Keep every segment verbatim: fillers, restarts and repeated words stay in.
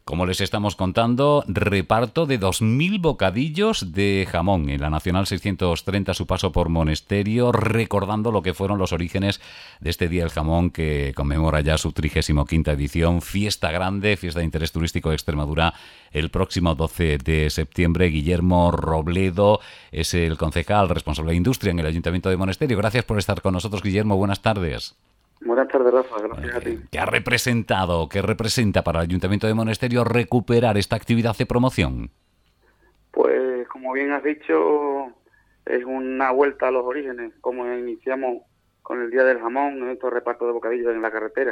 Como les estamos contando, reparto de dos mil bocadillos de jamón en la Nacional seiscientos treinta, su paso por Monesterio, recordando lo que fueron los orígenes de este Día del Jamón que conmemora ya su trigésima quinta edición. Fiesta grande, fiesta de interés turístico de Extremadura, el próximo doce de septiembre. Guillermo Robledo es el concejal responsable de Industria en el Ayuntamiento de Monesterio. Gracias por estar con nosotros, Guillermo. Buenas tardes. Buenas tardes, Rafa. Gracias a ti. ¿Qué ha representado, qué representa para el Ayuntamiento de Monesterio recuperar esta actividad de promoción? Pues, como bien has dicho, es una vuelta a los orígenes, como iniciamos con el Día del Jamón, en estos repartos de bocadillos en la carretera.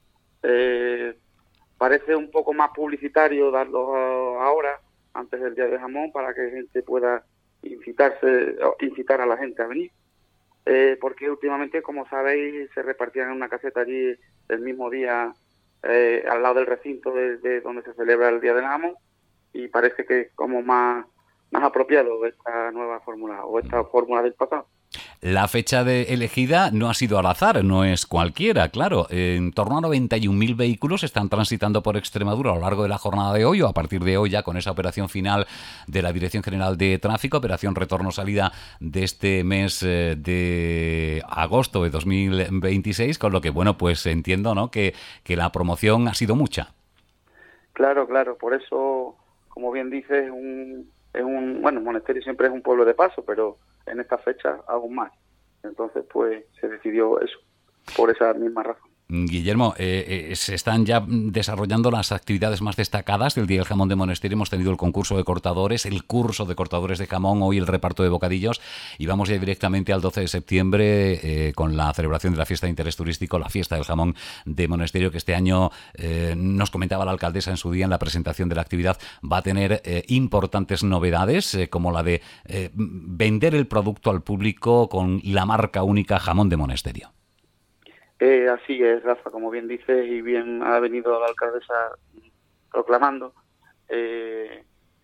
Eh, parece un poco más publicitario darlo ahora, antes del Día del Jamón, para que la gente pueda incitarse, incitar a la gente a venir. Eh, porque últimamente, como sabéis, se repartían en una caseta allí el mismo día, eh, al lado del recinto de, de donde se celebra el Día del Jamón, y parece que es como más, más apropiado esta nueva fórmula, o esta fórmula del pasado. La fecha de elegida no ha sido al azar, no es cualquiera, claro. En torno a noventa y un mil vehículos están transitando por Extremadura a lo largo de la jornada de hoy, o a partir de hoy ya con esa operación final de la Dirección General de Tráfico, operación retorno-salida de este mes eh, de agosto de dos mil veintiséis, con lo que, bueno, pues entiendo, ¿no?, que, que la promoción ha sido mucha. Claro, claro, por eso, como bien dices, un, es un, bueno, Monesterio siempre es un pueblo de paso, pero en esta fecha aún más. Entonces, pues, se decidió eso, por esa misma razón. Guillermo, eh, eh, se están ya desarrollando las actividades más destacadas del Día del Jamón de Monesterio. Hemos tenido el concurso de cortadores, el curso de cortadores de jamón, hoy el reparto de bocadillos, y vamos ya directamente al doce de septiembre eh, con la celebración de la fiesta de interés turístico, la fiesta del jamón de Monesterio, que este año, eh, nos comentaba la alcaldesa en su día en la presentación de la actividad, va a tener eh, importantes novedades, eh, como la de eh, vender el producto al público con la marca única Jamón de Monesterio. Eh, así es, Rafa, como bien dices y bien ha venido la alcaldesa proclamando, eh,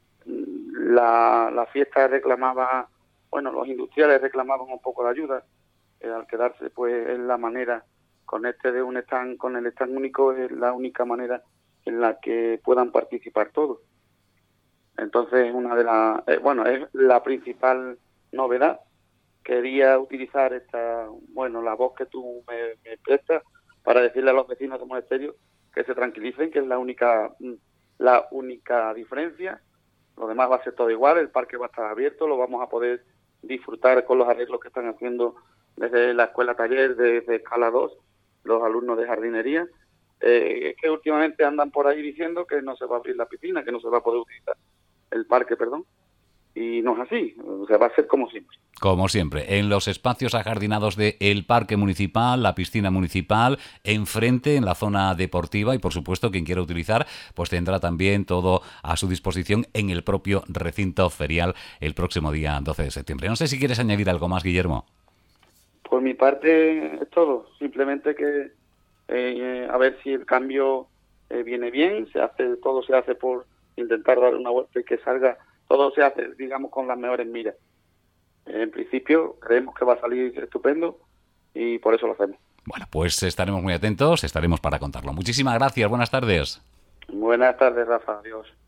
la, la fiesta reclamaba, bueno, los industriales reclamaban un poco de ayuda, eh, al quedarse pues en la manera, con este de un stand, con el stand único, es la única manera en la que puedan participar todos. Entonces, una de las, eh, bueno, es la principal novedad. Quería utilizar esta, bueno, la voz que tú me, me prestas para decirle a los vecinos de Monesterio que se tranquilicen, que es la única la única diferencia. Lo demás va a ser todo igual, el parque va a estar abierto, lo vamos a poder disfrutar con los arreglos que están haciendo desde la escuela taller, desde Escala dos, los alumnos de jardinería, eh, que últimamente andan por ahí diciendo que no se va a abrir la piscina, que no se va a poder utilizar el parque, perdón. Y no es así, o sea, va a ser como siempre. Como siempre, en los espacios ajardinados del Parque Municipal, la piscina municipal, enfrente, en la zona deportiva, y por supuesto quien quiera utilizar, pues tendrá también todo a su disposición en el propio recinto ferial el próximo día doce de septiembre. No sé si quieres añadir algo más, Guillermo. Por mi parte es todo, simplemente que eh, a ver si el cambio eh, viene bien, se hace todo se hace por intentar dar una vuelta y que salga. Todo se hace, digamos, con las mejores miras. En principio, creemos que va a salir estupendo y por eso lo hacemos. Bueno, pues estaremos muy atentos, estaremos para contarlo. Muchísimas gracias, buenas tardes. Buenas tardes, Rafa. Adiós.